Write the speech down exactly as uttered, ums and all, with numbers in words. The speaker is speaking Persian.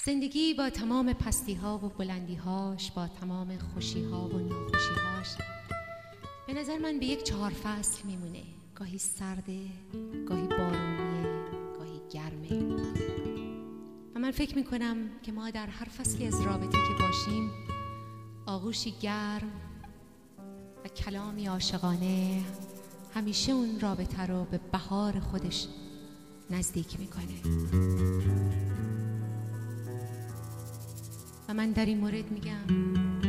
زندگی با تمام پستی ها و بلندی هاش، با تمام خوشی ها و ناخوشی هاش، به نظر من به یک چهار فصل میمونه. گاهی سرده، گاهی بارونیه، گاهی گرمه. و من فکر میکنم که ما در هر فصلی از رابطه که باشیم، آغوشی گرم و کلامی عاشقانه همیشه اون رابطه رو به بهار خودش نزدیک میکنه. و من در این مورد میگم